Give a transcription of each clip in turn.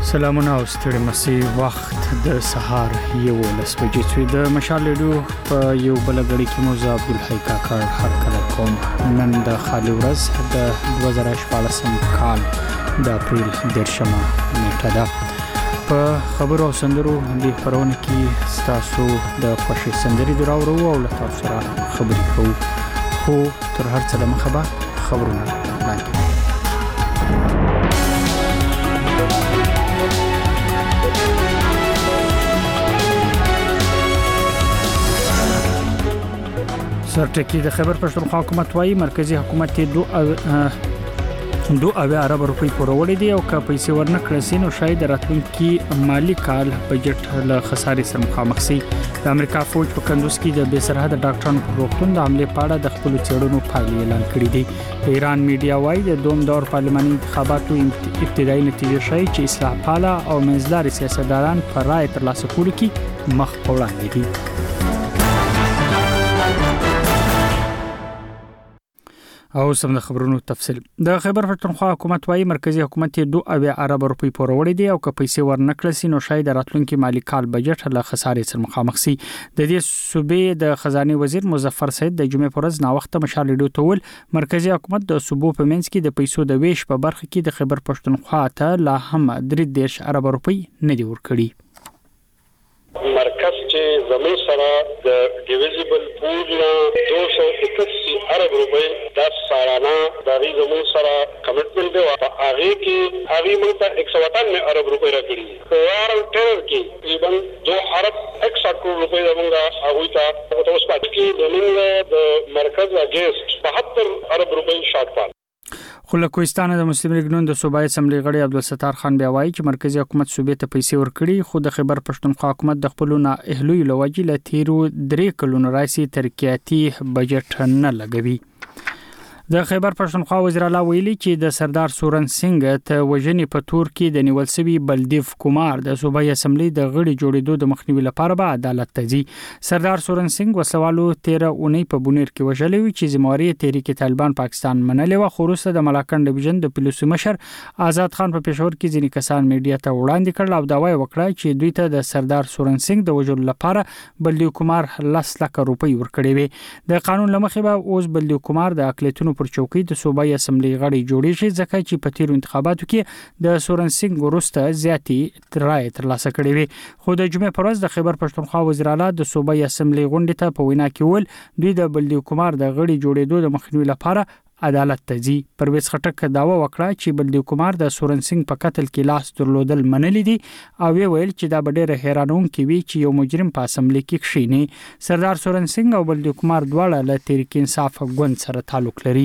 سلامونه او ستړي مسي وخت د سهار 11 بجې چې د مشال ریډیو په یو بل غړي کې موږ عبدالحی کاکړ هر کله کوم نن د خالي ورځ د 2014 کال د اپریل 10 نیټه ده په خبرو او سندرو د خبرونه کې تاسو د خوشي سندري دراورو او له تاسو سره خبرې کوو خو تر هر څه د مخه خبرونه وړاندې سرټکی د خیبر پښتونخوا حکومت وايي مرکزی حکومت دو ارب روپۍ پورولې دي او که پیسې ورنکړل سي نو شاید راتلونکي مالی کال بجټ له خسارې سره مخامخ شي د امریکا فوج په کندوز کې د بې سرحده ډاکټرانو پر روغتون د حمله په اړه د خپل څېړنو پایلې اعلان کړې دي ایران میډیا وايي د دوم دور پارلماني انتخاباتو ابتدایي نتیجې ښيي چې اصلاح پاله او منځلاري سیاستداران پر رائے ترلاسه کولو کې مخ په وړاندې دي او سم د خبرونو تفصیل د خیبر پښتونخوا حکومت وايي مرکزی حکومت 2 ارب روپۍ پورولې دي او که پیسې ورنکړل سي نو شاید راتلونکي مالی کال بجټ له خسارې سره مخامخ شي د دې صوبې د خزانه وزیر مظفر سید د جمعې پر ورځ نا وخت مشال ریډیو ته ول مرکزی حکومت د صوبو په منځ کې د پیسو د ویش په برخه کې د خیبر پښتونخوا ته لا هم 3 ارب روپۍ نه دی ورکړي مرکز چې زموږ سره د ډیویزیبل پول 281 ارب روپۍ د سالانه د زموږ سره کمټمنټ دی او هغه کې هغه موږ ته 198 ارب روپۍ راکړي وار ټر کې تقریبا 2 ارب 61 کروڑ روپۍ موږ هغه ته اوس پات کې د مرکز اگینست 72 ارب روپۍ شارټ فال خو له کوهستان د مسلم لیگ نون د صوبایي اسمبلی غړي عبدالستار خان بیا وایي چې مرکزی حکومت صوبې ته پیسې ورکړي خو د خیبر پښتونخوا حکومت د خپل نه اهلوی لوجې له تیرو 3 کلونو راځي ترقیاتي بجټ نه لګوي د خیبر پښتونخوا وزیر اعلی ویلي چې د سردار سورن سنگ ته وژنې په تور کې د نیول سوي بلدیف کومار د صوبایي اسمبلی د غړي جوړېدو د مخنیوي لپاره به عدالت ته ځي سردار سورن سنگ وسوالو 13 اونۍ په بونیر کې وژلې وي چې ذمہواری تحریک طالبان پاکستان منلې و خو وروسته د ملاکنډ ډیویژن د پولیسو مشر آزاد خان په پېښور کې ځینې کسان میډیا ته وړاندې کړل او داوای وکړه چې دوی ته د سردار سورن سنگ د وژلو لپاره بلدیف کومار 10 لک روپۍ ورکړي وي د قانون لمخې به اوس بلدیف کومار د اقلیتونو پر چوکۍ د صوبایي اسمبلی غړي جوړې شي ځکه چې په تیرو انتخاباتو کې د سورن سنگ وروسته زیاتې رائے ترلاسه کړې وي خو د جمعې پر ورځ د خیبر پښتونخوا وزیر اعلی د صوبایي اسمبلی غونډې ته په وینا کې ول دوی د بلدیف کومار د غړي جوړېدو د مخنیوي لپاره عدالت ته ځي پرویز خټک داوا وکړه چې بلدیف کومار د سورن سنگ په قتل کې لاس درلودل منلې دي او ویل چې دا ډېر حیرانونکې وي چې یو مجرم په اسمبلی کې کښینی سردار سورن سنگ او بلدیف کومار دواړه له تحریک انصاف ګوند سره تعلق لري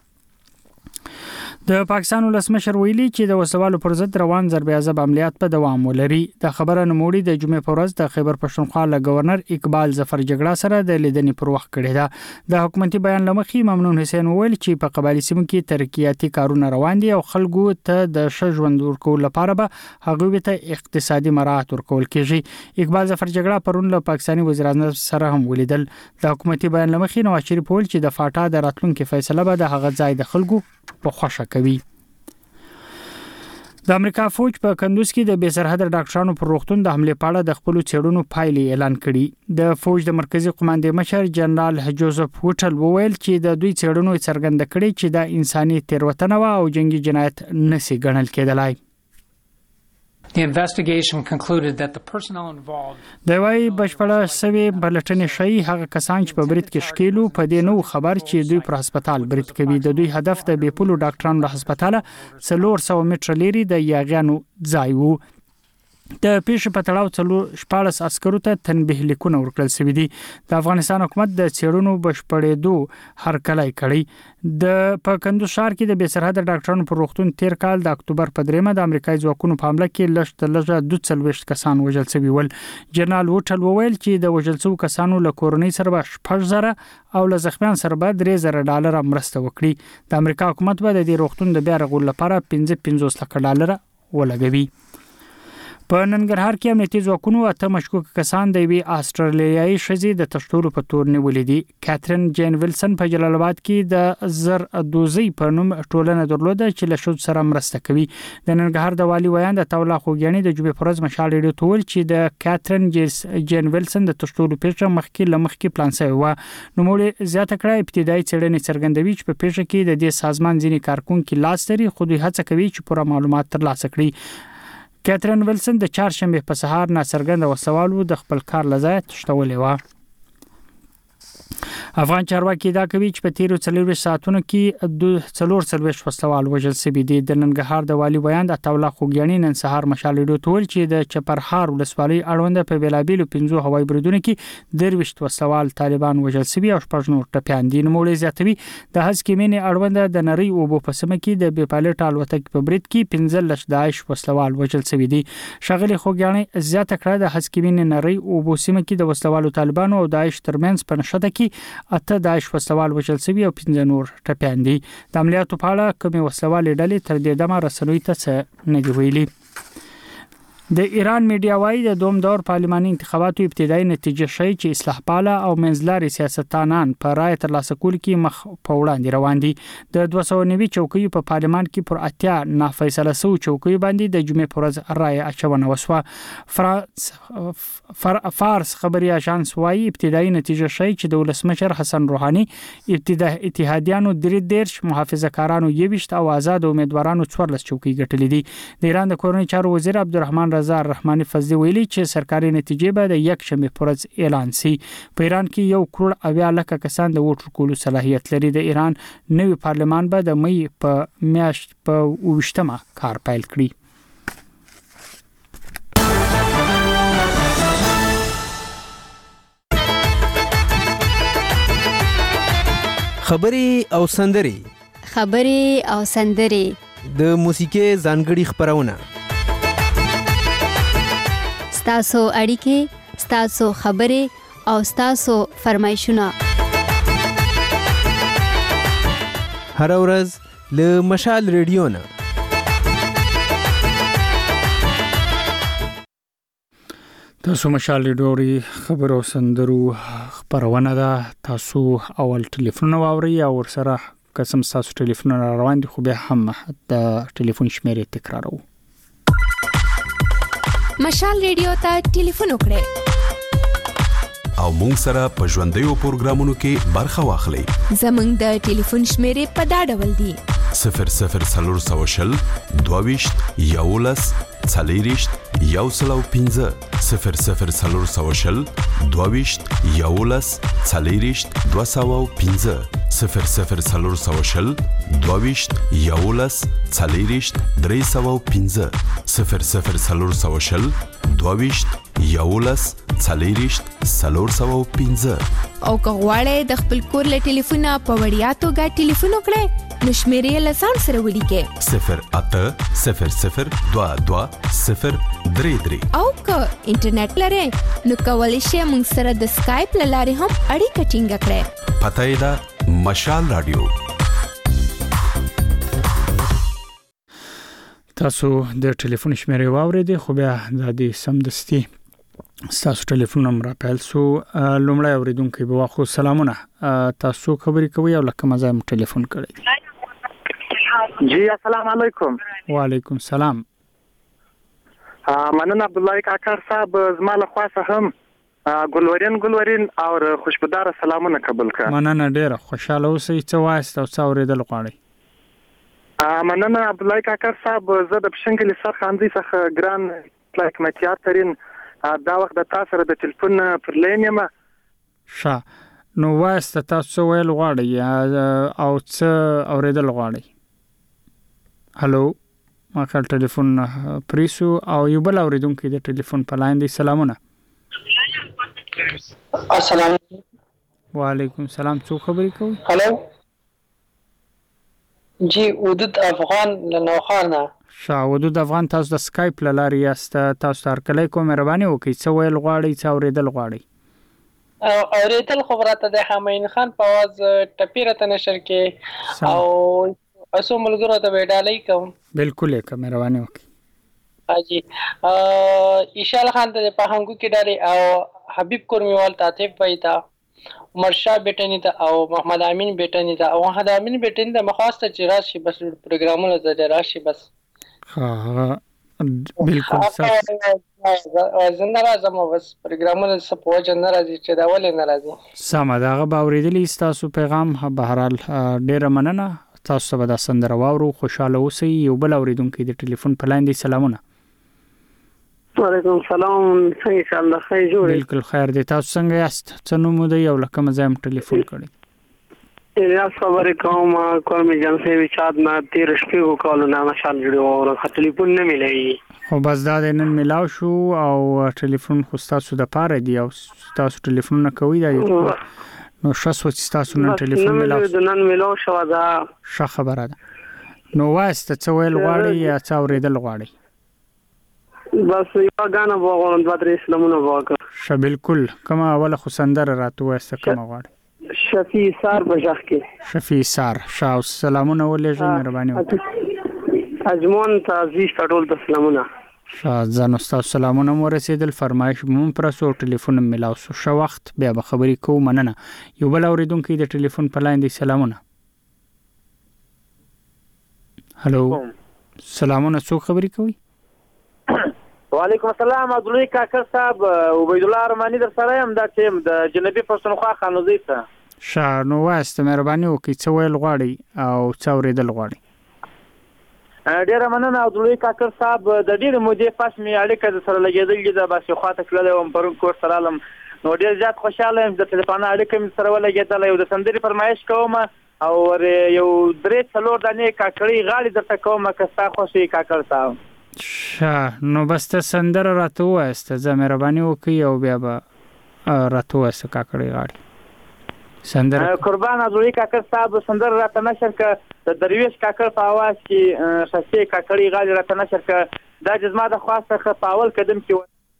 د پاکستان ولسمشر ویلي چې د وسوالو پر ضد روان ضرب عذاب عملیات په دوام ولري د خبره نموړي د جمعې پر ورځ د خیبر پښتونخوا له گورنر اقبال ظفر جګړه سره د لیدنې پر وخت کړی دا د حکومتي بیان لمخې ممنون حسین ویل چې په قبایلی سیمو کې ترقیاتي کارونه روان دي او خلکو ته د ژوند ورکول لپاره به هغه ته اقتصادي مراحت ورکول کیږي اقبال ظفر جګړه پرون له پاکستاني وزیر اعظم سره هم ولیدل د حکومتي بیان لمخې نواز شریف ویل چې د فاټا د راتلونکو فیصله به د هغه ځای د خلکو په خوښه کوي د امریکا فوج په کندوز کې د بې سرحده ډاکټرانو پر روغتون د حمله په اړه د خپل څېړنو پایلې اعلان کړي د فوج د مرکزی قوماندې مشر جنرال جوزف وټل وویل چې د دوی څېړنو څرګند کړي چې د انساني تیروتنه او جنگي جنایت نسی ګڼل کېدلای The investigation concluded that the personnel involved د وای بشپړه سوي بلټنې شي هغه کسان چې په برید کې شکیلو په دې نو خبر چې دوی پر هسپتال برید کوي د دوی هدف د بیپولو ډاکټرانو د هسپتال 400 متر لري د یاغیانو ځای وو د پیښې په تړاو 14 عسکرو ته تنبیه لیکونه ورکړل شوې دي د افغانستان حکومت د څېړنو بشپړېدو هرکلی کړی د په کندوز ښار کې د بې سرحده ډاکټرانو پر روغتون تیر کال د اکتوبر په 3 د امریکایي ځواکونو په حمله کې لږ 240 کسان وژل شوي ول جنرال وټل وویل چې د وژل شوو کسانو له کورنۍ سره 8000 او له زخمیان سره به $3000 مرسته وکړي د امریکا حکومت به د دې روغتون د بیا رغول لپاره $55 لک ولګوي په ننګرهار کې امنیتي ځواکونو اته مشکوک کسان د یوې آسترالیایي ښځې د تښتولو په تور نیولې دي. کاترین جین ویلسن په جلال آباد کې د زر دوزي په نوم ټولنه درلوده چې له شود سره مرسته کوي. د ننګرهار د والي ویان د تولا خوګیانی د جمعې پر ورځ مشال ریډیو ته ویل چې د کاترین جین ویلسن د تښتولو پیښه مخکې پلان شوی و. نو موږ زیاته کړه ابتدایي څېړنې څرګندوي چې په پیښه کې د دې سازمان ځینې کارکونکو لاس لري، خو دوی هڅه کوي چې پوره معلومات ترلاسه کړي. کاترین ویلسن د چهارشنبه په سهار ناڅرګنده وسوالو د خپل کار لځای تښتولې و. افغان چارواکي دا کوي چې په تیرو 40 ساعتونو کې 440 وسوال وژل شوي دي. د ننګرهار د والي بیان د تولا خوګیانی نن سهار مشال ریډیو ته ویل چې د چپرهار ولسوالۍ اړوند په بیلابیلو 15 هوایي بریدونو کې 23 وسوال طالبان وژل شوي او 6 نور ټپيان دي. نوموړي زیاتوي د هسکمینې اړوند د نری اوبو په سیمه کې د بې پایلټ الوتکې په برید کې 15 داعش وسوال وژل شوي دي. شغلي خوګیانی زیاته کړه د هسکمینې نری اوبو سیمه کې د وسوالو طالبانو او داعش ترمنځ په نشته کې اته داعش وسوال وژل شوي او 15 نور ټپيان دي. د عملیاتو په اړه کومې وسوالې ډلې تر دې دمه رسنوي ته څه نه دی ویلي. د ایران میډیا وايي د دوم دور پارلماني انتخاباتو ابتدایي نتیجه شي چې اصلاح پاله او منځلاري سیاستدانان په رائے ترلاسه کول کې مخ په وړاندې روان دي. د 290 چوکیو په پارلمان کې پر اتیا نافیصله شو چوکیو باندې د جمعې پر ورځ رائے اچونه وسوه. فارس خبري اژانس وايي ابتدایي نتیجه شي چې د ولسمشر حسن روحاني اتحادیانو 3 محافظه کارانو 21 او آزاد امیدوارانو 14 چوکۍ ګټلې دي. د ایران د کورنۍ چارو وزیر عبدالرحمن رضا رحماني فضلی ویلي چې سرکاري نتیجې به د یک شنبه پر ورځ اعلان شي. په ایران کې 1.8 کسان د ووټ ورکولو صلاحیت لري. د ایران نوی پارلمان به د مې په میاشت په 28مه کار پیل کړي. خبري او سندري د موسیقي ځانګړي خبرونه ستاسو اړیکې، ستاسو خبرې او ستاسو فرمایشونه هر ورځ له مشال ریډیو نه. تاسو مشال ریډیو خبرو سندرو خبرونه ده. تاسو اول ټلیفون واوري او ورسره قسم تاسو ټلیفون روان دي، خو به هم د ټلیفون شمیرې تکرارو. مشال ریډیو ته ټلیفون وکړئ او مونږ سره په ژوندیو پروګرامونو کې برخه واخلئ. زموږ د ټلیفون شمیرې په دا ډول دي: 00420 22 11 40 105 00420 22 11 40 205 00420 22 11 40 305 00420 22 11 40 305. او که غواړئ د خپل کور له ټلیفونه په وړیا توګه ټلیفون وکړئ نو شمیرې له ځان سره ولیکئ 0800 او که انټرنیټ لرئ نو کولی شئ موږ سره د سکایپ له لارې هم اړیکه ټینګه کړئ. پته یې ده مشال رادیو. تاسو د ټلیفون شمیرې واورېدې، خو بیا د دې سمدستي تاسو ټلیفون نمبر پیل سو. لومړی اوریدونکو به واخو سلامونه، تاسو خبرې کوي او لکه مزه م ټلیفون کړی. جی السلام علیکم. وعلیکم السلام. مننه عبدالله کاکر صاحب، زما له خوا هم ګلورین او خوشبودار سلامونه قبول کړه. مننه، ډیره خوشاله اوسئ. څه وایست او څه اوریدل غواړئ؟ مننه عبدالله کاکر صاحب، زه د پښنګلي سرخاندي څخه ګران حکمتیار ترين دا وخت د تاسو سره د ټلیفون پر لین یم. نو وایست تاسو ویل غواړئ او څه اوریدل غواړئ؟ هلو، ما کال ټلیفون پریسو او یو بل اوریدونکو د ټلیفون په لاین دی. سلامونه. السلام. وعلیکم السلام. څوک خبرې کوي؟ هلو جی، ودود افغان نوخار نه. ودود افغان، تاسو د سکایپ له لارې یاست. تاسو هر کله کوم مهرباني وکړئ، څه ویل غواړئ، څه اوریدل غواړئ؟ اوریدل خبرته د حمین خان په आवाज ټپیره ته نشر کې او اسو ملګرو ته وډالۍ کوم. بالکل یک مهرباني وکړئ. حاجی ایشال خان ته په هنګو کې ډاري او حبیب کورمیوال ته عاطف بھائی ته عمر شاه بیٹنی ته او محمد امین بیٹنی ته او محمد امین بیٹنی ته مخواسته چې راشي بس پروګرامونه ته راشي بس ها بالکل صح زنده راځم بس پروګرامونه سپو جن راځي چې دا ولې ناراضي سم داغه باورېدلی تاسو پیغام بهرال ډیر مننه تاسو به د سندره واورو خوشاله اوسئ یو بل اوریدونکو د ټلیفون په لاین دی سلامونه وعلیکم السلام څنګه ان شاء الله خیر جوړ بالکل خیر دی تاسو څنګه یاست څنګه مو دی یو لکه مزایم ټلیفون کړی الیاس خبرې کوم کومې جنسي وچاد نه 13 شپې وکولو نه مشال جوړو او ټلیفون نه ملي خو بس دا نن ملاو شو او ټلیفون خو تاسو د پاره دی او تاسو ټلیفون نه کوي دا نو شاسو چې تاسو نن ټلیفون ملاو نن ملاو شو دا ښه خبره ده نو واسطه څه ویل غواړي یا څه اوریدل غواړي بس یو غانا وګورم د درې اسلامونه وګور ش بالکل کما اوله خو سندره راتو واسطه کما غواړي شفیع سار بجاخ کې شفیع سار شاو سلامونه ولېږه مهرباني اجمون تعزیز ټول د سلامونه ځان استاد سلامونه مو رسیدل فرمایش مون پر سو ټلیفون ملاو شو وخت بیا به خبرې کو مننه یو بل اوریدونکو د ټلیفون په لاین دی سلامونه هالو سلامونه څو خبرې کوي وعلیکم السلام عبدالله کاکر صاحب عبید الله ارمانی در سره يم دا ټیم د جنبی پښتونخوا خانوزي ته شانو واسطه مهرباني وکړئ څه ویل غواړي او څه اوریدل غواړي ډیر مننه عبدالله کاکر صاحب د ډیر مودې پس می اړیکه سره لګیدلې ده بس خو ته کله هم پرون کور سره علم نو ډیر زیات خوشاله یم د ټلیفون اړیکه می سره ولګیدل یو د سندري فرمایش کوم او یو درې څلور دانې کاکړی غاړي درته کوم که ستا خوشي کاکر صاحب نو بس ته سندره راته واسطه زه مهرباني وکړئ او بیا به راته واسطه کاکړی غاړي سندره قربان عبدالله کاکر صاحب سندره راته نشر ک د درویش کاکر په आवाज کې شخصي کاکړی غاړي راته نشر ک دا جزما د خواسته په اول قدم کې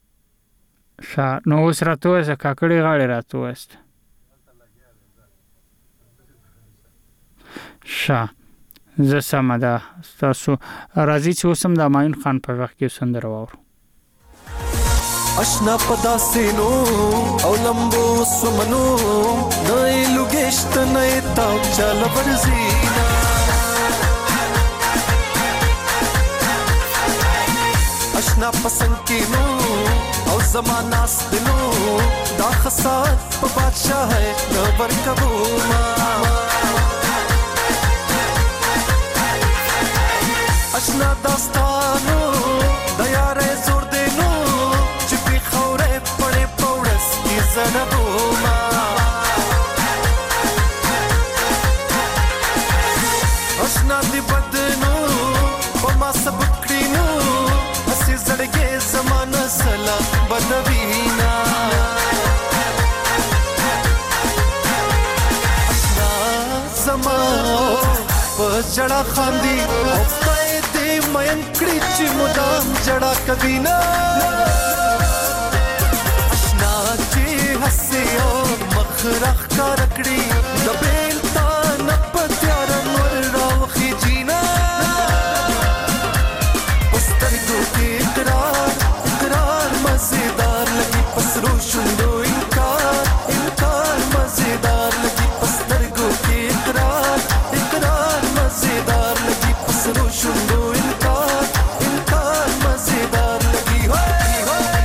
نو اوس راته واسطه کاکړی غاړي راته واسطه زه سمه ده تاسو راځي چې اوسم د ماین خان په وخت کې سندره واورو اشنا پدا سينو او لمبو سمنو نای لوګشت نای تا چل ورزینا اشنا پسند کینو او زمانہ ستنو دا خسات په بادشاہ ہے نور کبو ما اشنا داستانو د یارې زور دینو چې په خوره پړې پورس کی زړبو ما اشنا دی بدنو په ما سب کړینو اسی زړګې زمانہ سلا بدوینا اشنا زمانہ په جړه خاندي مین کړي چې مدام جړه کوي نه اشنا چې حسيو مخرخ کار کړی د بیل تا نه پتیار نور راوخي جینا پسترګو کې اقرار مزیدار لګي پسرو شوندو انکار مزیدار لګي پسترګو کې اقرار مزیدار لګي پسرو شوندو انکار مزیدار لگی ہوئی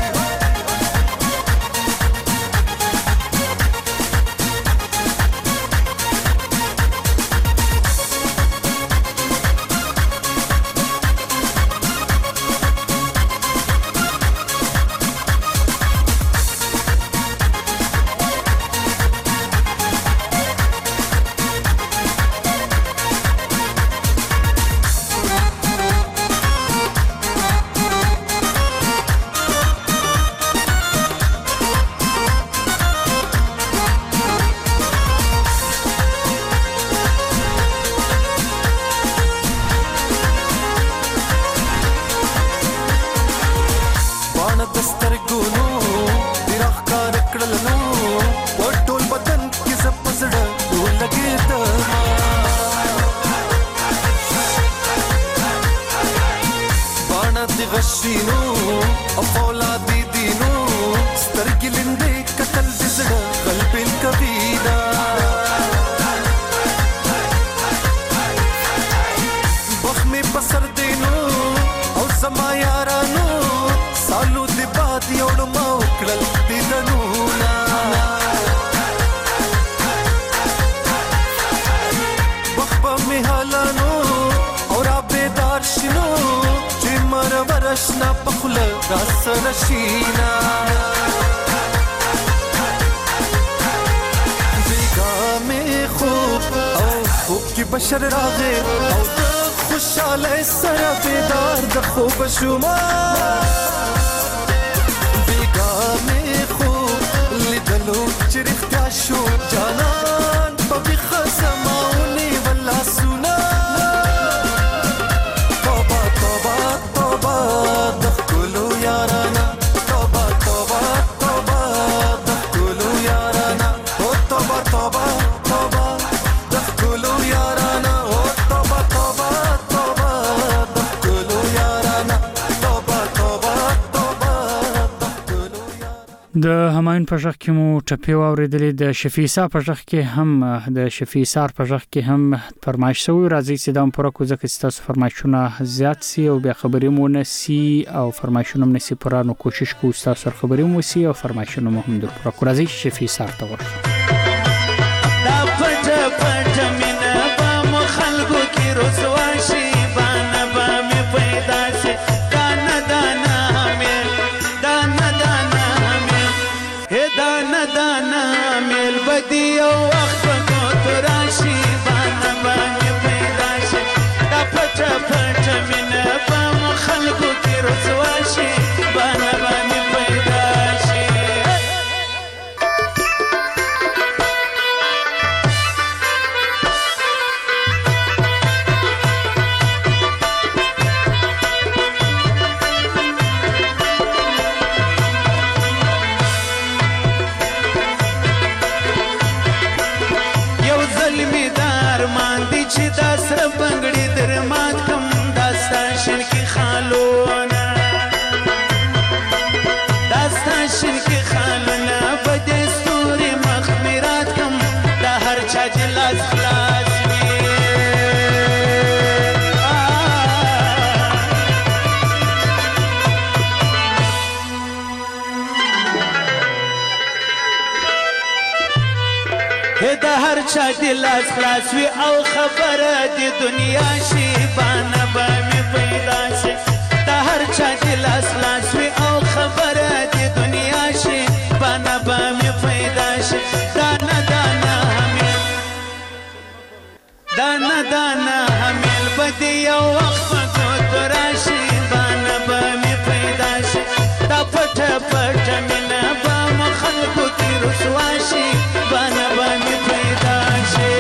کړل دیدنونه وخت به مې حالانو او را بیدار شنو چې مرور اشنا په خوله راسره شینا بیګا مې خوب او خوب کې بشر راغې او د خوشاله سره بیدار د خوب شوما بیګا مې خوب لیدلو چې رښتیا شو جانان په بیخه زماونې ولا سونا توبه توبه توبه د ښکلو یارانا توبه توبه توبه د ښکلو یارانا او توبه توبه توبه د ښکلو یارانا او توبه توبه توبه د ښکلو یارانا توبه توبه توبه د ښکلو د همایون په ژغ کې مو ټپې واورېدلې د شفیع په ژغ کې هم د شفیع سار په ژغ کې هم فرمایش شوی راځي چې دا پوره کو ځکه چې تاسو فرمایشونه زیات سي او بیا خبرې مو نسی او فرمایشونه مو نسی پرانو کوشش کوو تاسو خبرې مو سي او فرمایشونه مو هم در پوره کو راځي شفیع سار ته ورشو دا پټ پټ مینا په مخالګو کې رسوا شي باندې به مې پیدا شي دانا دانا مې دانا دانا مې هې دانا دانا مې بدی او وخت کو تراشي باندې به مې پیدا شي دا پټ پټ مینا په مخالګو کې رسوا شي باندې به مې پیدا شي چې دا سره بنګړي در مات کم داستا شن کې خالونه داستا شن کې خالونه بده ستوري مخمرات کم دا هر چا جلاس خلاص وي دا هر چا دی لاس خلاص وی او خبره دی دنیا شي باندې به مې پیدا شي دا هر چا دی لاس خلاص وی او خبره دی دنیا شي باندې به مې پیدا شي دانا دانا همل دانا دانا همل بدی یو وخت کو تراشي باندې به مې پیدا شي دا پټ پټ مینا به مخالکو کې رسوا شي باندې به مې پیدا شي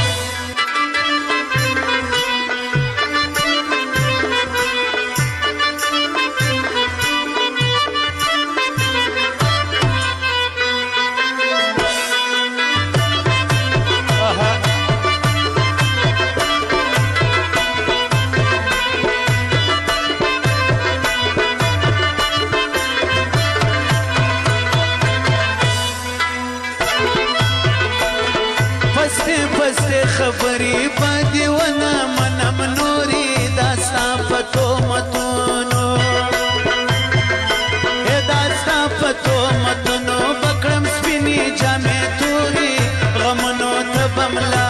خبرې پدې ونه منم نوري داستا پتو متونو داستا پتو متونو بکرم سپینی جامې توري غمنو ته بملا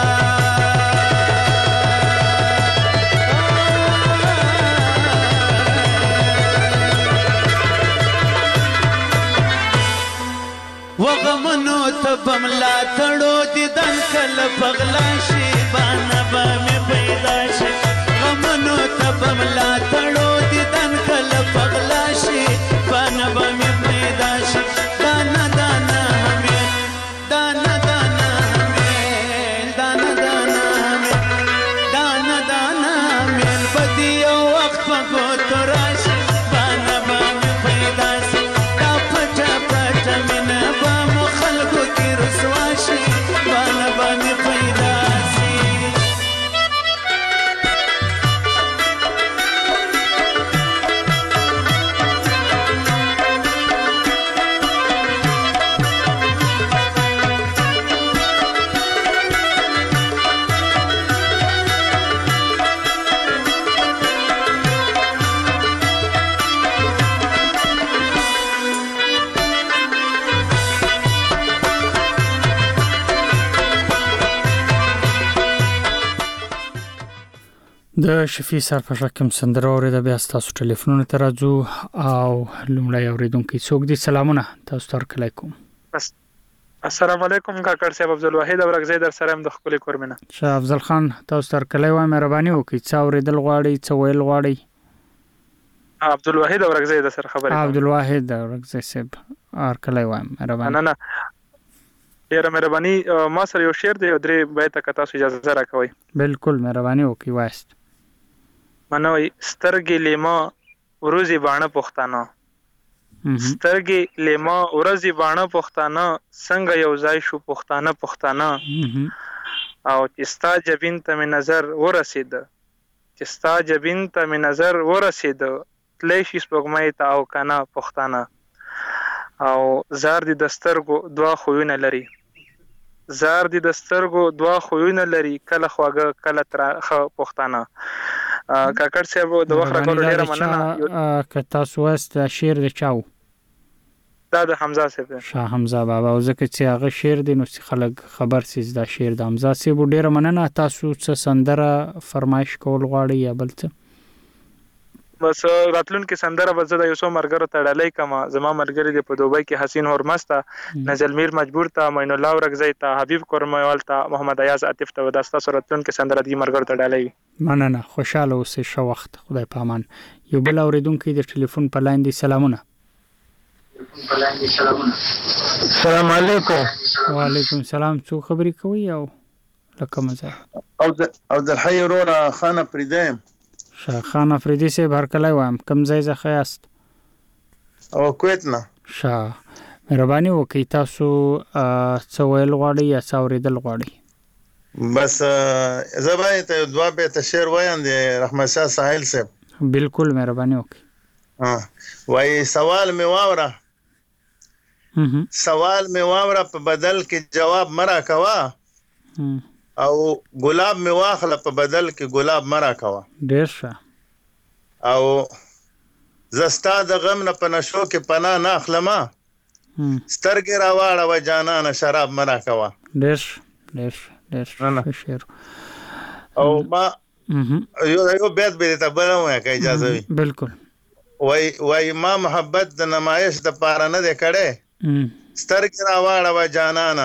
وغمنو ته بملا تړو دي دن کله پغلا شي باندې به مې پیدا شي غمنو ته بملا تړو دي دن کله پغلا شي باندې به مې پیدا شي دانا دانا همې دانا دانا همې دانا دانا همې دانا دانا همې بدی یو وخت په ګوتو راشي باندې به مې پیدا شي دا پټ پټ مینه به مو خلکو کې رسوا شي باندې به مې پیدا شي د شفیع صاحب په شکم سندره اوریده بیا تاسو ټلیفونونه ته راځو او لومړی اوریدونکو څوک دي سلامونه تاسو ته علیکم السلام علیکم کاکړ صاحب عبدالواحد اورغزی در سره د خپل کورمنه شاه افضل خان تاسو ته کلی وای مهرباني وکړئ څو اوریدل غواړي څو ویل غواړي عبدالواحد اورغزی در سره خبرې عبدالواحد اورغزی صاحب کلی وای مهرباني نه ډیره مهرباني ما سره یو شعر دی او درې بیت که تاسو اجازه راکوئ بالکل مهرباني وکړئ وایست منوي سترګې لیما ورځي باڼه پښتانه سترګې لیما ورځي باڼه پښتانه څنګه یو ځای شو پښتانه او چې ستا جبین ته مې نظر ورسېده تلی شي سپوږمۍ ته او کنه پښتانه او زار دي د سترګو دوه خویونه لري کله خواږه کله ترخه پښتانه کاکړ صاحب د وخت راکولو ډیره مننه که تاسو واست شعر د چاو دا د حمزه صاحب شاه حمزه بابا او ځکه چې هغه شعر دی نو خلک خبر سیز دا شعر د حمزه صاحب ډیره مننه تاسو څه سندره فرمایش کول غواړئ یا بل څه بس راتلون کې سندره به زه د یو څو ملګرو ته ډالۍ کما زما ملګری دی په دوبۍ کې حسین هورمسته نزل میر مجبور ته معین الله اورغزی ته حبیب کورموال ته محمد ایاز عاطف ته وداستا سرتون کې سندره دی ملګرو ته ډالۍ مننه خوشاله اوسئ ښه وخت خدای پامان یو بل اوریدونکو د ټلیفون په لاین دی سلامونه السلام علیکم وعلیکم السلام څو خبرې کوي او لکه مزه او د الحی وروره خان افریدی شاه خان افریدی صاحب هرکلی وایم کوم ځای څخه یاست او کویت نه شاه مهرباني وکړئ تاسو څه ویل غواړئ یا څه اورېدل غواړئ بس زه باید دوه بیته شعر وایم د رحمت شاه ساحل صاحب بالکل مهرباني وکړئ وایي سوال مې واوره په بدل کې جواب مرا کوا او ګلاب می واخله په بدل کې ګلاب مرا کوا ډیر ښه او زستا د غم نه په نشو کې پناه نه اخلم سترګې راواړه و جانانه شراب مرا کوا ډیر شعر او ما یو بیت به ته بل وای که اجازه وي بالکل وای ما محبت د نمایش د پاره نه دی کړي سترګې راواړه و جانانه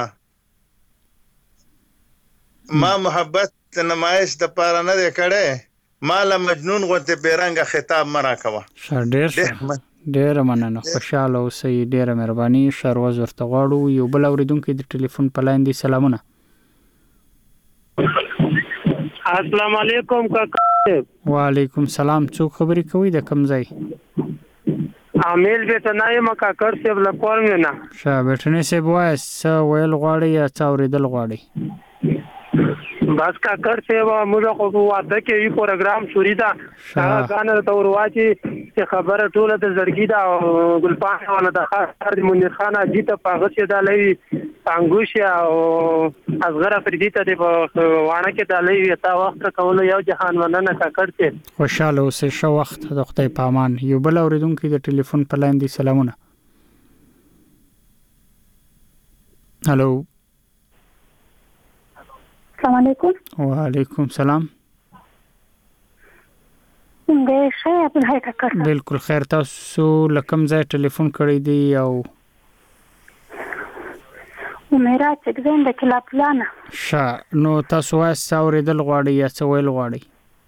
ما محبت د نمایش د پاره نه دی کړي ما له مجنون غوته بیرنګ خطاب مرا کوا ډیره مننه خوشاله اوسئ ډیره مهرباني شروز ورته غواړو یو بل اوریدونکو د ټلیفون په لاین دی سلامونه السلام علیکم کاکا وعلیکم السلام څوک خبرې کوي د کوم ځای عامل بیت نایم کاکړ صاحب لکور مې نه شاه بیٹنه صاحب وای څه ویل غواړي یا څه اوریدل غواړي بس کاکړ صاحب موږ خو واده کې یو پروګرام شوري دا هغه غانه ته ورواچی چې خبره ټوله د زړګي دا ګلپان ولا د خاطر د منیر خان اجي ته پاغه چې دا لوي انګوشیا او اصغر افریدی ته د وانه کې دا لوي تا وخت کول یو جهان وننه کاکړ صاحب خوشاله اوسئ ښه وخت د خدای پامان یو بل اوریدونکو د ټلیفون په لاین دی سلامونه هالو السلام علیکم وعلیکم السلام څنګه شئ عبدالحی کاکړ بالکل خیر تاسو لکم ځای ټلیفون کړی دی او عمره چګزین د کلا پلان ښه نو تاسو وایي څه اورېدل غواړئ یا څه ویل غواړئ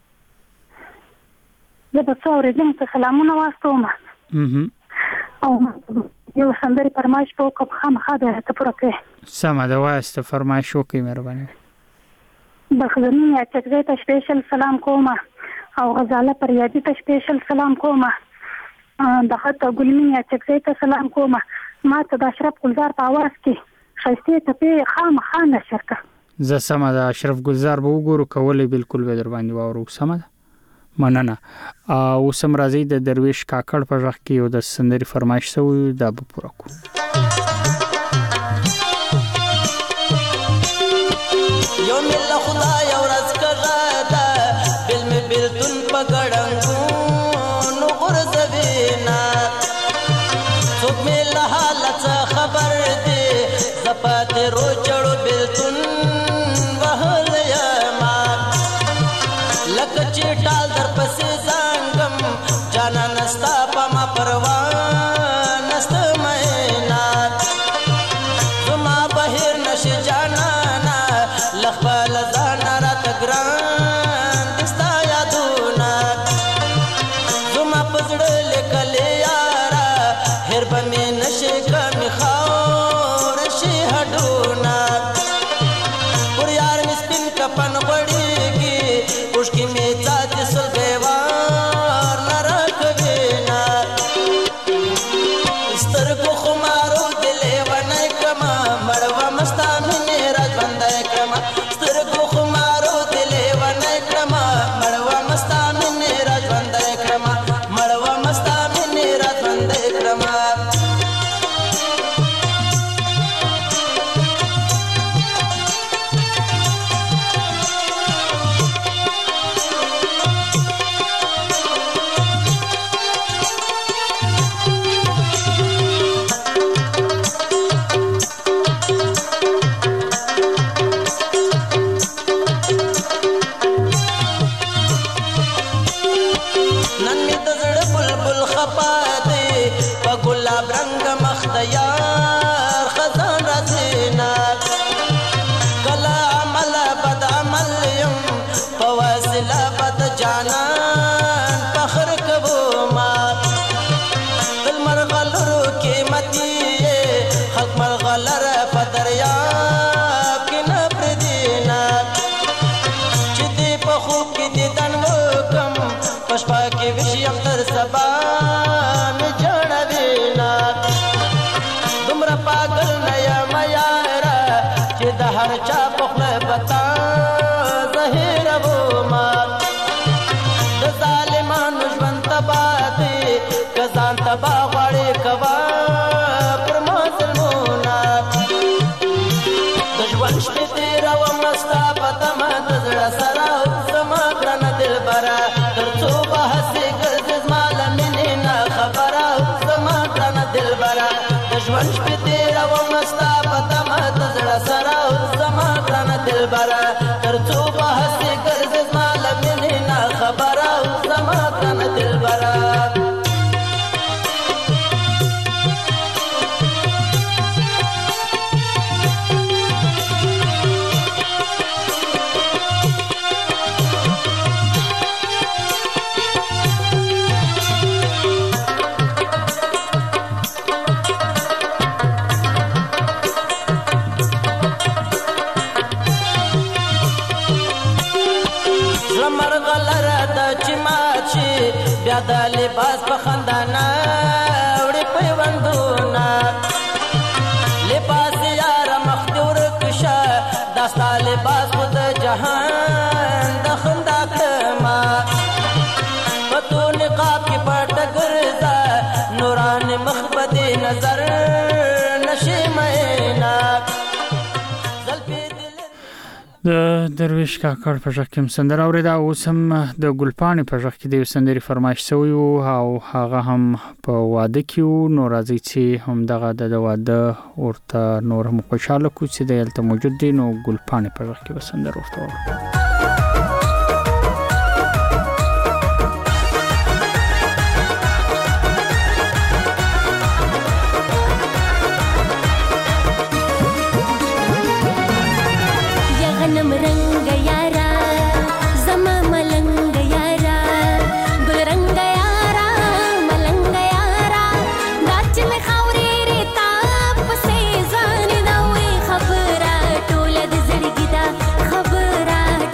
زه به څه اورېدم څه سلامونه واستوم او یو سندرې فرمایش به وکړم خامخا به راته پوره کړې سمه ده وایسته فرمایش وکړئ مهرباني بخزنی یا چکزی ته سپیشل سلام کوم او غزاله پریادی ته سپیشل سلام کوم د خطه ګلمین یا چکزی ته سلام کوم ما ته د اشرف گلزار په आवाज کې شایسته ته په خامخا نشر کړه زه سمه ده اشرف گلزار به وګورو کولې بالکل به در باندې واورو سمه ده مننه او سم راځي د درویش کاکړ په ځخ کې یو د سندري فرمایش سوی دا به پوره کو یو مل خدای ورځ کړه بل می بلتون پګړنګو نو غرزوینا څوک می له حالت خبر دی زپات رو چړو بلتون وهل یا ما لکه چټ پاگل نیا میارا چې د هر چا په خوله بتا زهیر وما د ظالمانو ژوند تباه دی که ځان تباه غواړې کوه پر ما ظلمونه د ژوند شپې تېرومه ستا په تمه د زړه سره زما ګرانه دلبره تر څو به هسې ګرځې زما له مینې نه خبره زما ګرانه دلبره د ژوند شپې تېرومه ستا په تمه د زړه سره زما ګرانه دلبره تر څو به هسې ګرځې زما له مینې نه خبره زما ګرانه دلبره بیا د لباس په خندانه وړي پیوندونه لباس یار مخ دې ورک شه دا ستا لباس خو د جهان د خندا کړمه په تو نقاب کې پټ ګرځه نوران مخ به دې نظر نشي مینا د درویش کاکړ په ژغ کې سندره اورېده. اوس هم د ګلپاڼې په ژغ کې د یو سندرې فرمایش شوی و او هغه هم په واده کې و. نو راځي چې همدغه د واده ورته نور هم خوشحاله کړو چې دلته موجود دی. نو ګلپاڼې په ژغ کې به سندره ورته واورو. خبره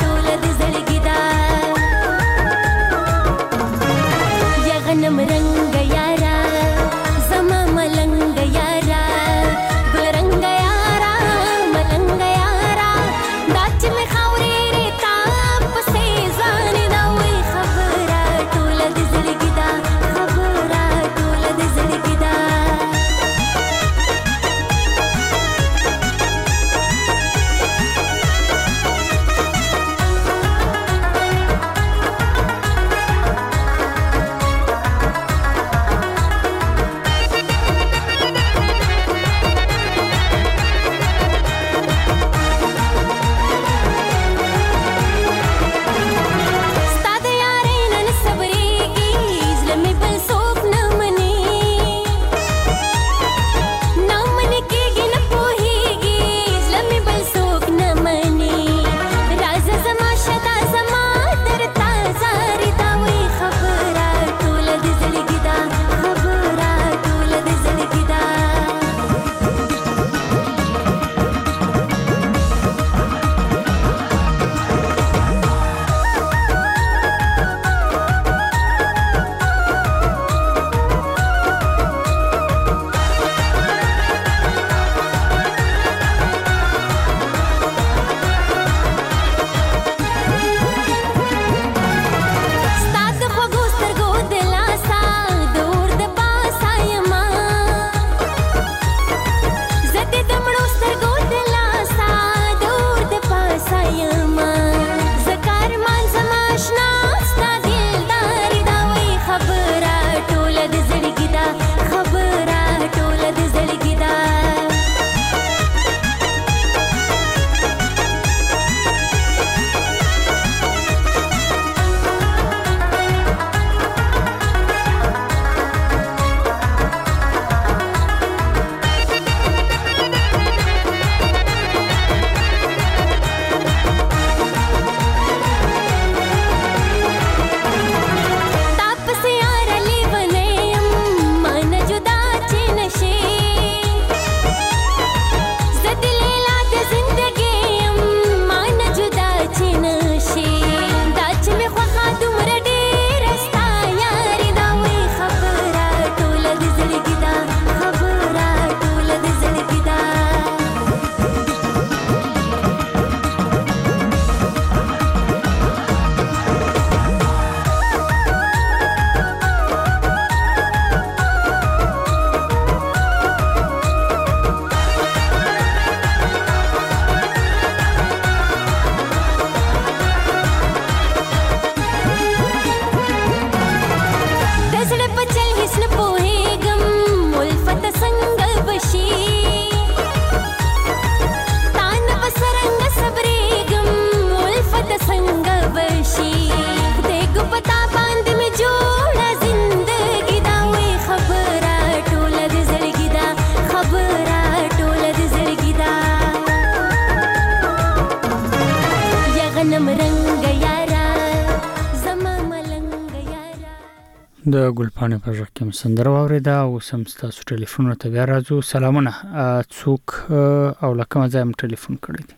د ګلپاڼې په ژغ کې سندره واورېده او سم ستاسو ټلیفونونو ته بیا راځو. سلامونه، څوک او له کومه ځایه مو ټلیفون کړی دی؟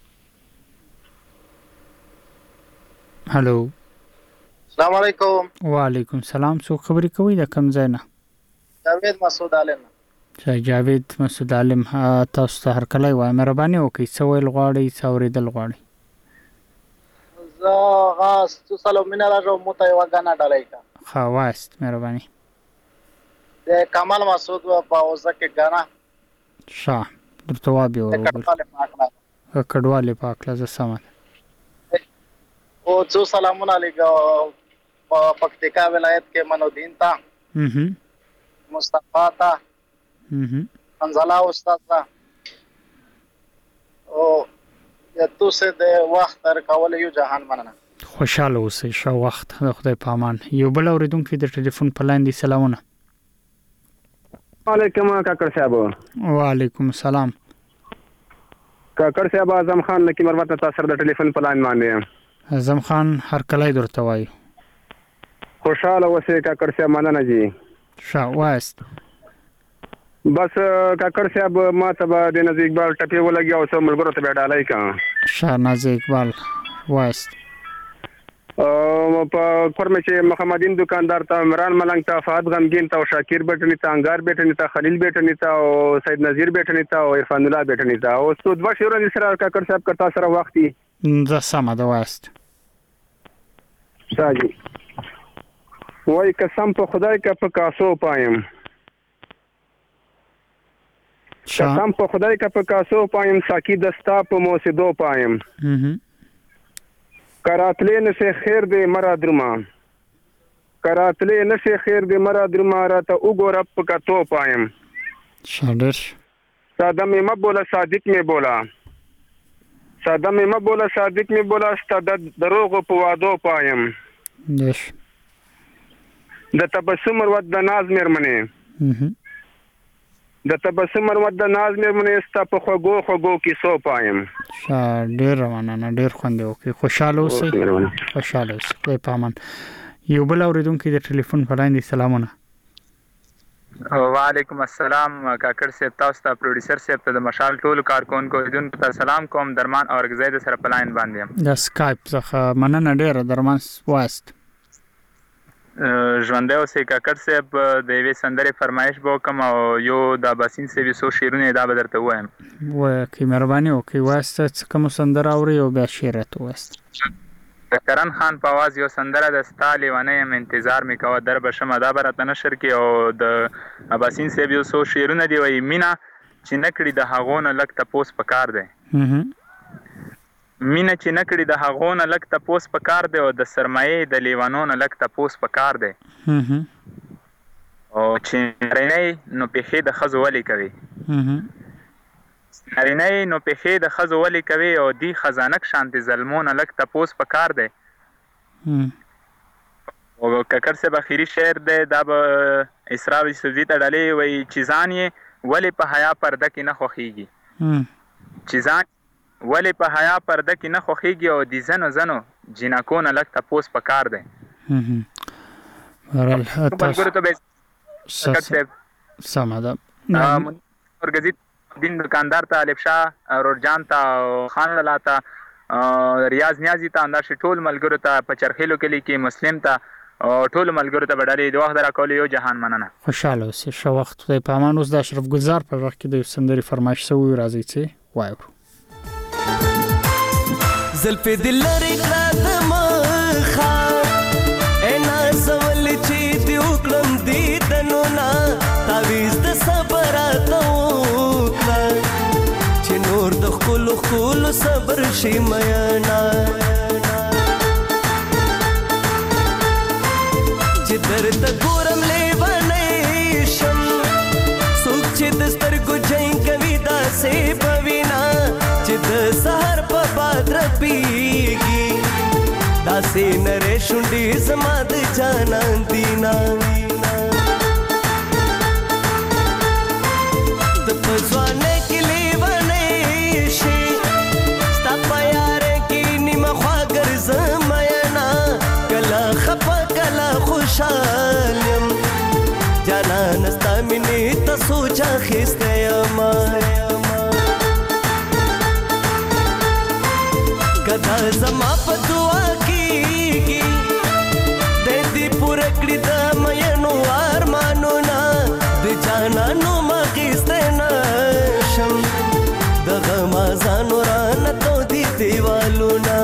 هلو، السلام علیکم. وعلیکم سلام. څوک خبرې کوي د کوم ځای نه؟ جاوید مسعود عالم. جاوید مسعود عالم، تاسو ته هرکلی وایم. مهرباني وکړئ، څه ویل غواړئ، څه اورېدل غواړئ؟ زه هغه څو سلو مینه راځم مو ته یوه ګانا ډالۍ کا ښه وایست. مهرباني. د کمال مسعود په اوزه کې ګانا ښه درته وابې کډوالې پاکله زه سمه ده. او څو سلامونه لېږه په پکتیکا ولایت کې منودین ته، مصطفی ته، حنزله استاد ته او تو سه د وخت تر کول یو جهان مننه. خوشاله اوسئ. ښه وخت. د خدای په امان. یو بل اورېدونکی د ټلیفون په لاین دی. سلامونه. وعلیکم کاکړ صاحب. وعلیکم السلام. کاکړ صاحب، اعظم خان لکی مرمت تاسو د ټلیفون په لاین باندې. اعظم خان هرکلی درته وایو. خوشاله اوسئ کاکړ صاحب. مننه جی. ښه وایست. بس کاکړ صاحب، ما ته به د نازي اقبال ټپې ولګي او څو ملګرو ته به ډالۍ کا. ښه نازي اقبال وایست. په کورمه چې محمدین دکاندار ته، عمران ملنګ ته، فهد غمگین ته، شاکر بیٹنی ته، انګار بیٹنی ته، خلیل بیٹنی ته او سید نذیر بیٹنی ته او عرفان الله بیٹنی ته او څو دوه شعرونه سره کاکړ صاحب کړه سره وختي زه سمه ده وایست. شاجي وای قسم په خدای کا په کاسو پایم، قسم په خدای کا په کاسو پایم، ساکی دستا په موسیدو پایم، کراتلې نشه خیر دې مرا درما، کراتلې نشه خیر دې مرا درما، راته وګوره په کتو پایم. شادر ساده مې مبولا صادق مې بولا، ساده مې مبولا صادق مې بولا، ستاد دروغ په وادو پایم. دیش د تبسم ورود د ناز مېرمنې، د تبسم ورود د ناز مېرمنې، ستا په خوږو خوږو کیسو پایم. ډېر مننه، ډېر خوند وکړي. خوشاله اوسئ، خوشاله اوسئ. خدای په امان. یو بل اورېدونکی د ټلیفون په لاین دی. سلامونه. وعلیکم السلام. کاکړ صاحب تاسو ته، پروډوسر صاحب ته، د مشال ټولو کارکونکو اوریدونکو ته سلام کوم. درمان اورګزی د سره په لاین باندې یم. د سکایپ څخه مننه ډېره. درمان وایست. ژوندی اوسئ کاکړ صاحب. د یوې سندرې فرمایش به وکړم او یو د باسین صاحب څو شعرونه دا به درته ووایم. وایه مهرباني وکړئ. وایسته څه کومه سندره اورئ او بیا شعر راته ووایست. د کرن خان په اواز یو سندره د ستا لیونی یم انتظار مې کوه در به شمه، دا به راته نشر کړي. او د اباسین صاحب یو څو شعرونه دي، وایي مینه چې نه کړي د هغو نه لږ تپوس پکار دی، مینه چې نه کړي د هغو نه لږ تپوس پکار دی، او د سرمایې د لیوانو نه لږ تپوس پکار دی، او چې نارینی نو پېښې د ښځو ولې کوي، نارینی نو پېښې د ښځو ولې کوي، او دی خزانک شانتې ظلمو نه لږ تپوس پکار دی. او کاکړ صاحب اخري شعر دی، دا به اسرار یوسفزي ته ډالۍ وایي چې ځان یې ولې په حیا پرده کې نه خوښېږي، چې ځان ولې په حیا پرده کې نه خوښېږي، او د ځنو ځنو جینکو نه لږ تپوس پکار دی. سمه ده. اورګزي دین دکاندار ته، الف شاه رورجان ته، خان لالا ته، ریاض نیازي ته، همداسې ټول ملګرو ته، په چرخیلو کلي کې مسلم ته، ټول ملګرو ته به ډالۍ د وخت د راکولو یو جهان مننه. خوشحاله اوسئ. ښه وخت. خدای په امان. اوس د اشرف ګلزار په وخت کې د یو سندرې فرمایش شوی، راځئ چې وایو. زلفې د لرې کړه د مخه، ای نازول چې دې وکړم دیدنو نه، تعویز د صبر راته وکړه چې نور د ښکلو ښکلو صبر شي مینا، چې درته ګورم لیونی شم، څوک چې د سترګو جنګ کوي داسې به وینا، چې د سهار په باد رپیږي داسې نرۍ شونډې زما د جانان دینا، د په ځوانۍ کې لیونی شي، ستا په یارۍ کې نیمه خوا ګرځم مینا، کله خفه کله خوشحال زما په دعا کېږي د دې پوره کړي د مینو ارمانونه د جانانو مخېستی نشم دغه مازانو رانه تودي دیوالونه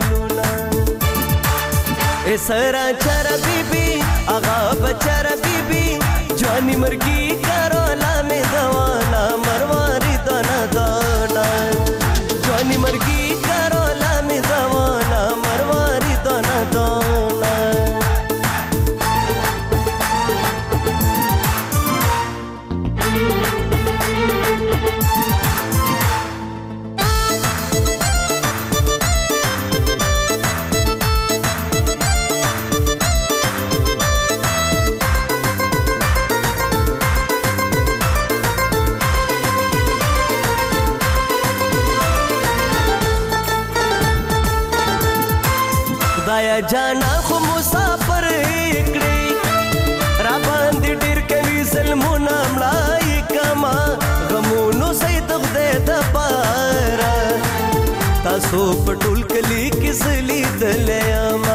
سرا چرا بیبی آغا بچرا بیبی جوانی مرگی کرولا میں دوانا مرواری دانا دانا جوانی مرگی کرولا میں دوانا مرواری دانا دانا خدایا جانا خو مسافر کړی را باندې ډېر کوي ظلمونه مړای کما غمونو سید خدای د پاره تاسو په ټول کلی کې لیدلی اما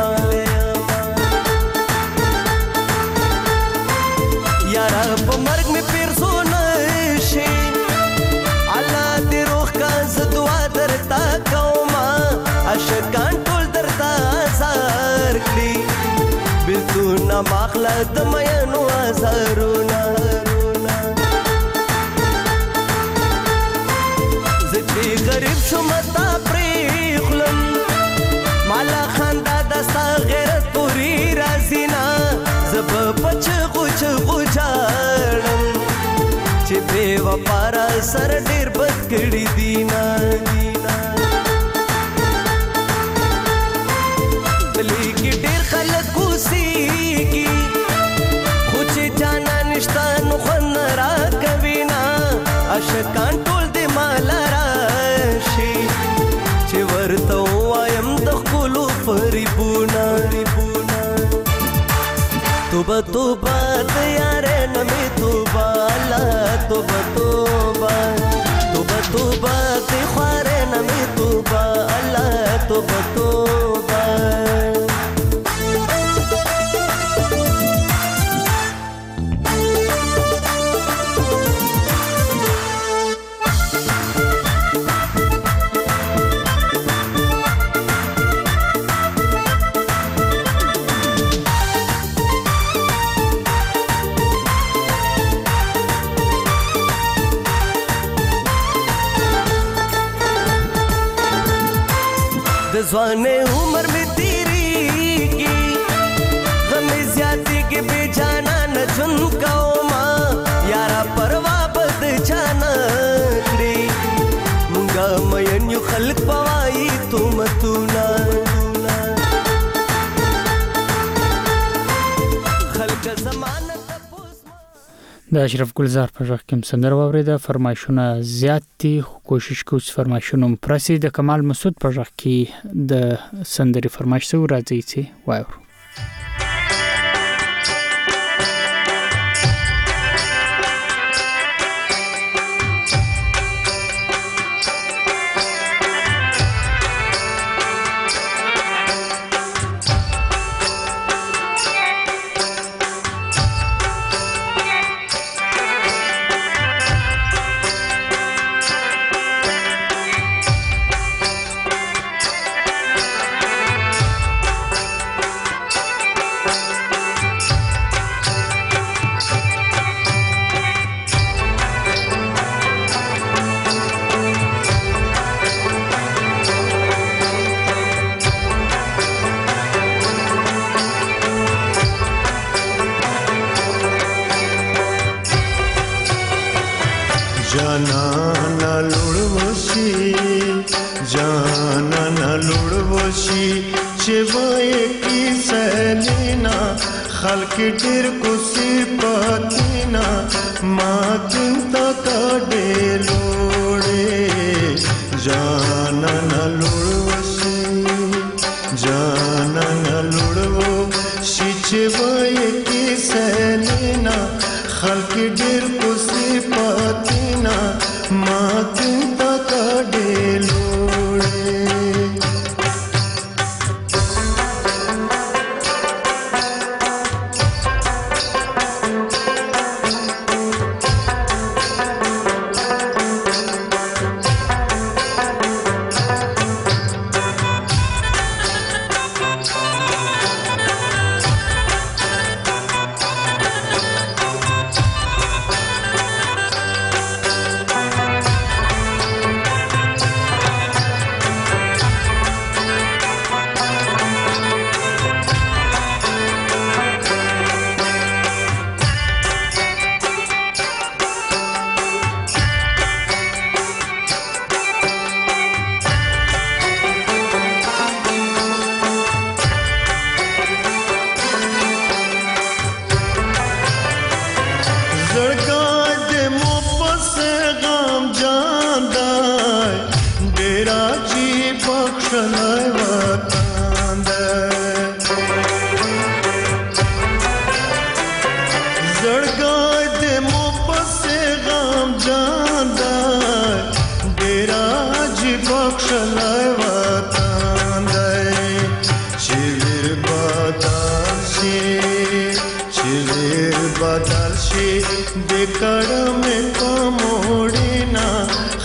یاره په مرګ مې پیرزو نشي الله دې روح کا زه دعا درته کومه عاشقان ټول درته ازار کړي بېلتون ماخله د مینو ازارونه زه چې غریب شوم تا پرېخلم مالا خندا د ستا غیرت پورې راځي نه زه به په چغو چغو جاړم چې بې وفا را سره ډېر بد کړي دي نه گلی کی ډېر خلک اوسېږي خو چې جانا نشته نو خوند نه راکوي نه عاشقان ټول دې ماله راشي چې ورته ووایم د ښکلو فریبونه توبه توبه د یارې نه مې توبه الله توبه توبه توبه توبه د خوارې نه مې توبه الله توبه توبه ځوانه عمر می تیریږي غم زیاتېږي بې جانا نه ژوند کومه یاره پروا به د چا نه کړي مونږه مین یو خلک به وایي تهمتونه خلک زمانه د اشرف ګلزار په ژغ کې سندره واوریده فرمایشونه زیات دي کوشش کوو چې فرمایشونه پرسي د کمال مسعود په ژغ کې د سندري فرمایش سو راځي چې واورو خلق ډېر کو صفاتینا ما چنتا کډې لوړې جانا نه لوړوشي جانا نه لوړوشي چې وای کی سلینا خلق ډېر کو صفاتینا ما چنتا کډې لوړې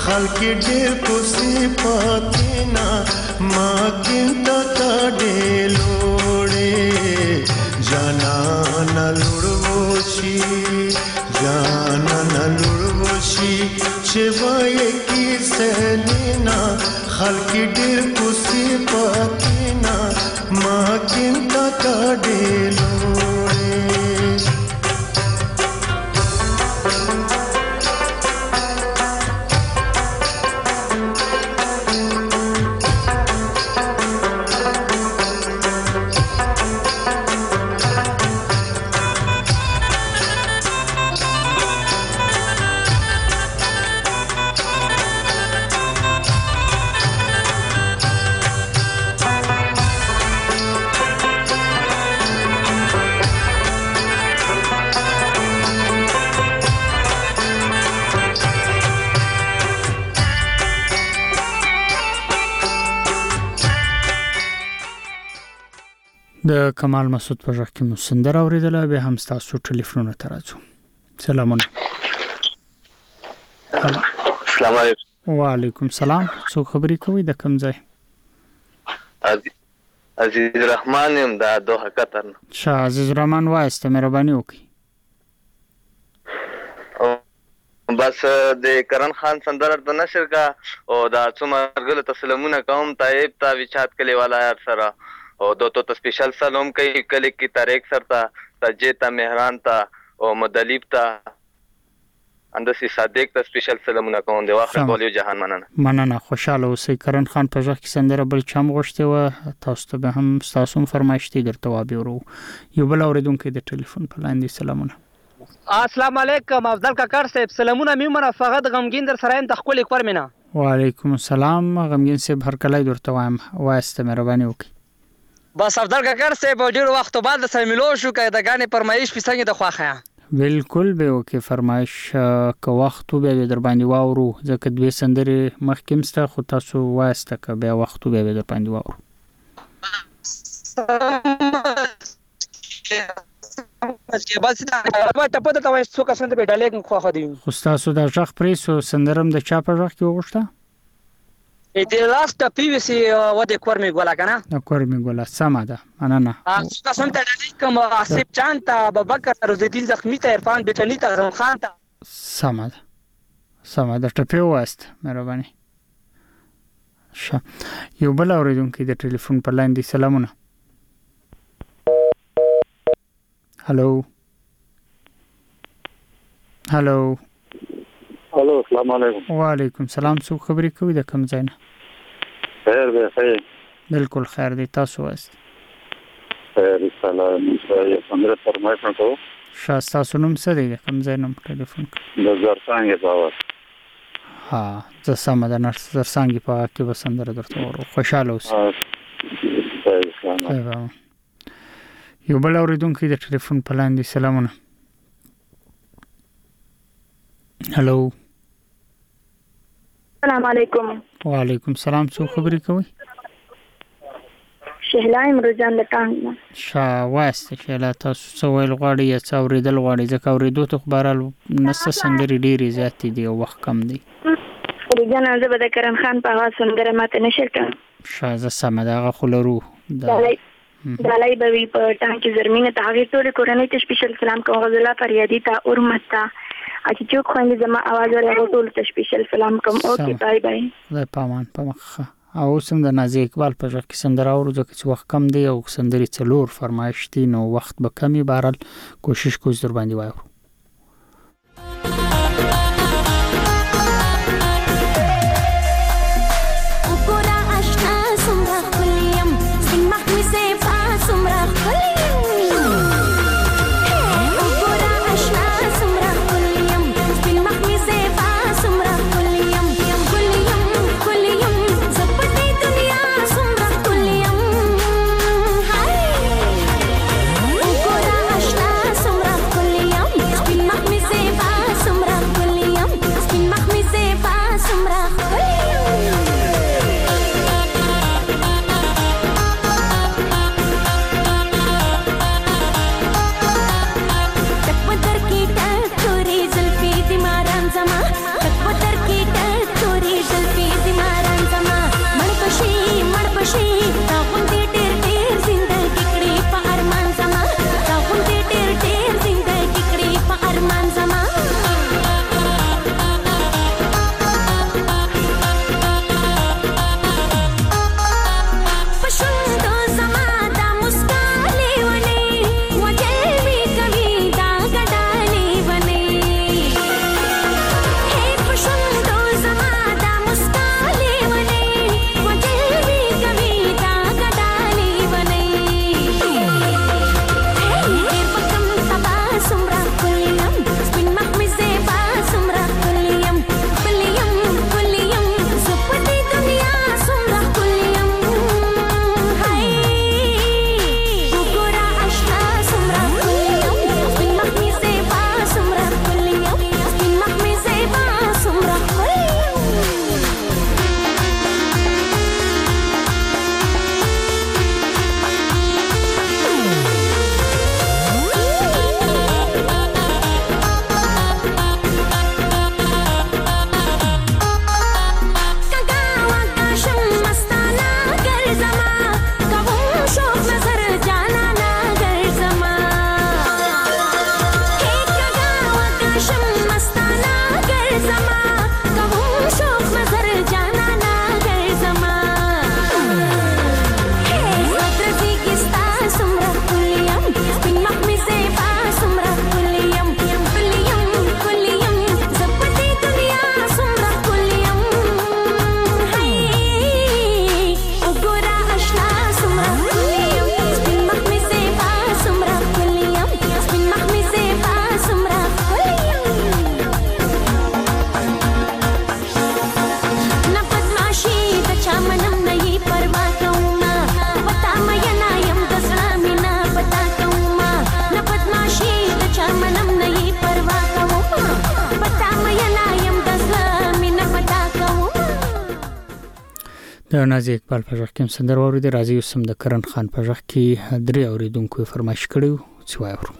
خلک ډېر کوسي پاتینا ما کینتا ډېلوړې جانان لړوشي جانان لړوشي چې وای کی سلینا خلک ډېر کوسي پاتینا ما کینتا ډېلوړې د کمال مسعود په ژغ کې مو سندره اوریدله به هم تاسو ټلیفونونه ته راځو. سلامونه. السلام علیکم. وعلیکم السلام. څو خبرې کوي د کوم ځای؟ عزیز الرحمن یم د دوحه قطر نه. شاه عزیز الرحمن وایسته مهرباني وکړئ. بس د کرن خان سندره د نشر کا او دا څومره غل تسلیمونه کوم طيب تا وچات کلی والا یار سره او دوتو ته سپیشل سلام کوي کلی کی طارق سر تا سجیتا مهران تا او مدلیب تا اندسی صادق ته سپیشل سلامونه کوم دی واخر کولیو جهان مننه خوشاله اوسئ. کرن خان په ژغ کې سندره بل چم غوښته و تاسو ته به هم تاسو فرمایشتي درته وابي ورو. یو بل اوریدونکو د ټلیفون په لاندې سلامونه. السلام علیکم افضل کاکر صاحب سلامونه میمنه فقط غمگین در سرایم تخکل اکبر مینا. وعلیکم السلام غمگین صاحب هر کله درته وایم واسته مهرباني وکړئ. بس افضل کاکر صاحب ډیر وخت بعد سره ملو شو که د غانې فرمایش پسنګ د خواخه بالکل به وکي فرمایش که وخت به در باندې واورو ځکه دوی سندري مخکمسته خو تاسو واسته که به وخت به در باندې واورو. چې بس دا ټپه ته وای څو کسان ته ډالې خو خو دی خو تاسو د ژغ پریسو سندرم د چا په ژغ کې وغوښته د لاست پی وی سی و د کورمي ګولا کنه د کورمي ګولا سم ده مننه څو کسان ته ډالې کوم اسیب چان ته ابوبکر روز الدین زخمی ته عرفان بچنی ته رحم خان ته سم ده ټپه واست مهرباني. ښه یو بل اوریدونکو د ټلیفون په لاین دی. سلامونه. هلو السلام علیکم. وعلیکم السلام. څو خبرې کوي د کوم ځای نه؟ خیر دی خیر. بالکل خیر دی. تاسو واست؟ خیر سلام یې څنګه فرمایش وکړو؟ شاه تاسو نوم څه دی د کوم ځای نوم ټلیفون؟ د زرڅانګ باور. ها زه سم ده نرس زرڅانګ په کې وسندره درته ورو خوشاله اوسئ. یو بل اوریدونکو د ټلیفون په لاندې. سلامونه. هلو السلام علیکم. وعلیکم السلام. څو خبرې کوي؟ شهلا امروزان د ټانګ. شاه واسته شهلا تاسو څه ویل غواړئ یا څه اوریدل غواړئ ځکه اوریدو ته خبرال نسته سندري ډېرې زیاتې دي او وخت کم دی. روزانه زه به د کرن خان په هغه سندره ماته نشم کړم. شاه زه سمه ده هغه خو لرو دالای بوي په ټانګ کې زرمینه ته هغه ټول کورنۍ ته سپیشل سلام کوم غزلا فریادی ته اورمت ته اچي چوک خوندې زما आवाज ورغو ټول ته سپیشل سلام کوم. اوکې بای بای. زه پامان په مخه او سم د نازي اقبال په ژغ کې سندره اورو ځکه چې وخت کم دی او سندري څلور فرمایش دي نو وخت به کمی بهرال کوشش کوم در باندې وایو. د نازي اقبال په ځخ کې سندر اوري د راځي وسم د کرن خان په ځخ کې درې اوریدونکو فرمایش کړو چې وایو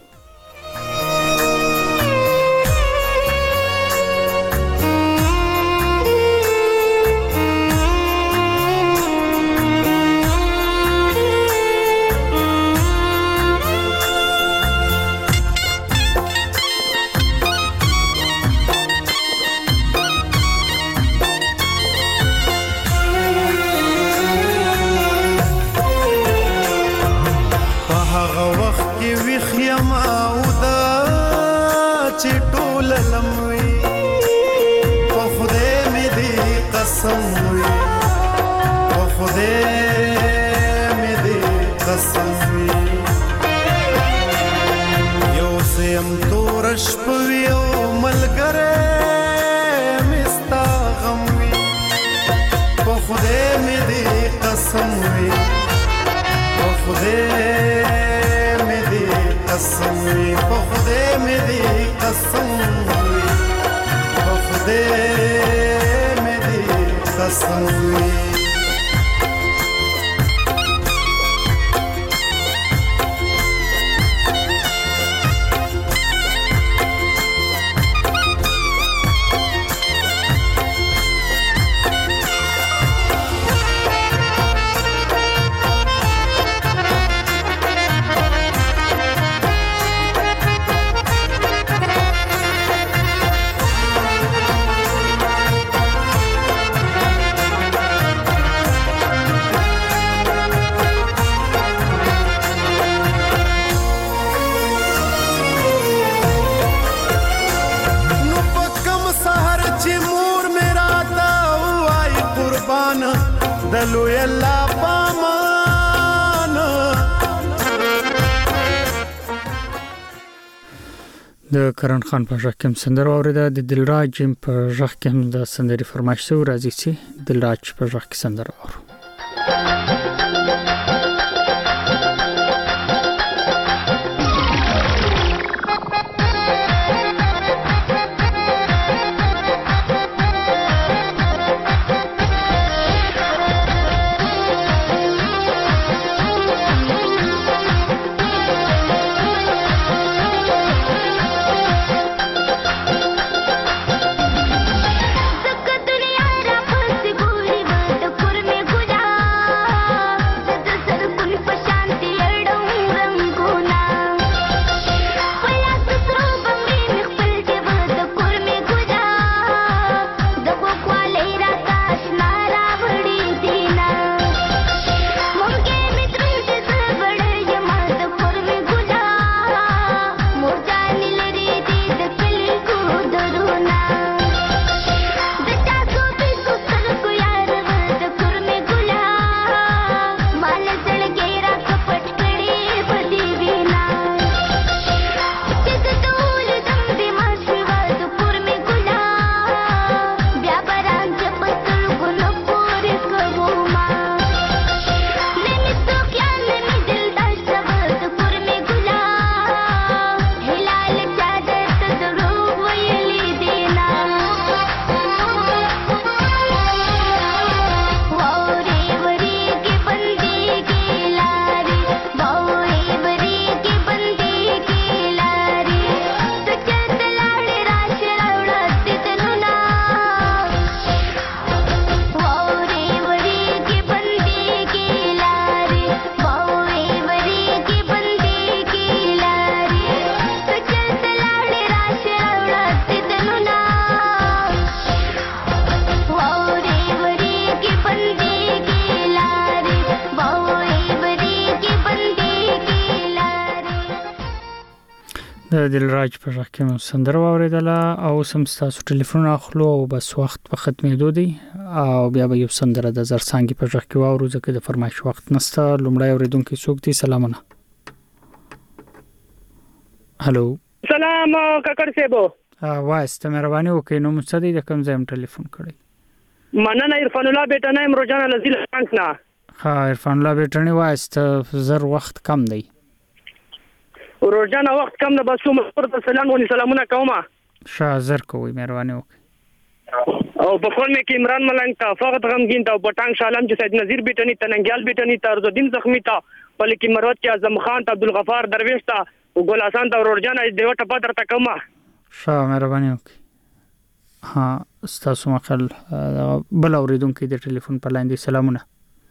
د کرن خان په ځخ کې سندر اوریدا د دلراج په ځخ کې د سندري فرمایش سو راځي چې دلراج په ځخ کې سندر اورو د دلراج په ځخ کې سندر اوریدل او سم تاسو ټلیفون اخلو او بس وخت په ختمېدو دی او بیا به یو سندره د زرسانګي په ځخ کې واورو ځکه د فرمایش وخت نسته لومړی اوریدونکو څوک دی سلامونه هالو سلام کاکر صاحب واسطه مهرباني وکړئ نو مستدی د کوم ځای ټلیفون کړی مننه عرفان الله بیٹا نه امروجان لذیل بانک نه ها عرفان الله بیٹا نه واسطه زر وخت کم دی روزانه وخت کم نه بس عمر ته سلامونه کومه شاه زر کوي مهرباني وکړئ او په خون کې عمران ملنګ ته فقط غمگین ته پټنګ شالم چې سید نذیر بیٹنی ته ننګیال بیٹنی ته رزالدین زخمی ته ملکی مروت کې اعظم خان ته عبدالغفار درویش ته او ګل حسن ته ورورجان دیو ټپه درته کومه ښه مهرباني وکړئ. ها ستاسو مخل بل اوریدونکو د ټلیفون په لاین دی. سلامونه.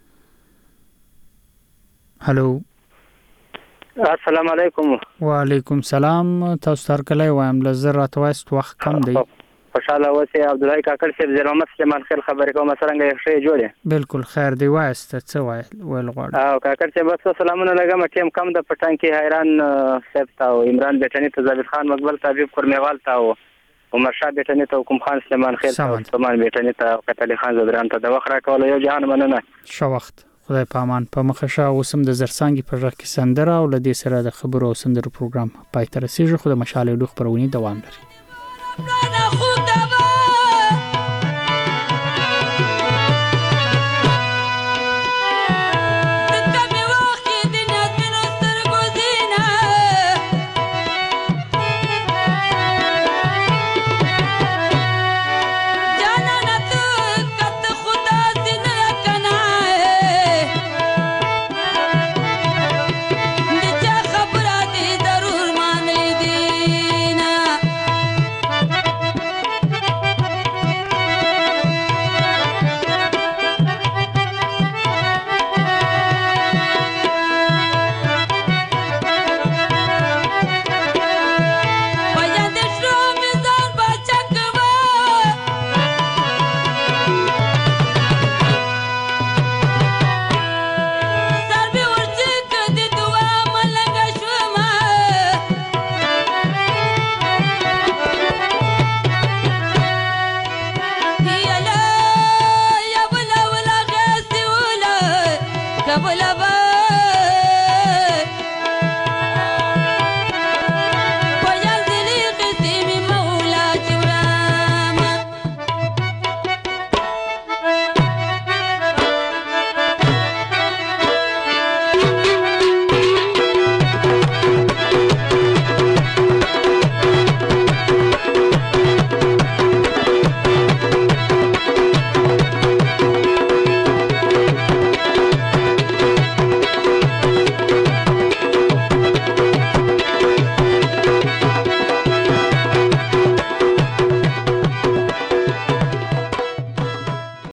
هلو السلام علیکم. وعلیکم سلام. تاسو تر کله وایم لزر راتوست وخت کم دی. خوشاله اوسئ. عبدالله کاکړ صاحب زیر محمد سلیمان خیل خبرې کوم څنګه یې ښه جوړه؟ بالکل خیر دی. وایست څه ویل غواړم؟ او کاکړ صاحب بس سلامونه لګم. ټیم کم د پټان کې حیران صاحب ته او عمران بیٹنی ته زابط خان مقبل ته حبیب قرمیوال ته او عمر شاه بیٹنی ته حکم خان سلیمان خیل ته سلمان بیٹنی ته قتل خان زدران ته د وخت راکول یو جهان مننه. شو وخت خدای پامان په مخشه اوسم د زرسانګي پر رخ کې سندره او لدې سره د خبرو او سندرو پروګرام پای تر رسیدو خو د مشاله لوخ پرونی دوام لري.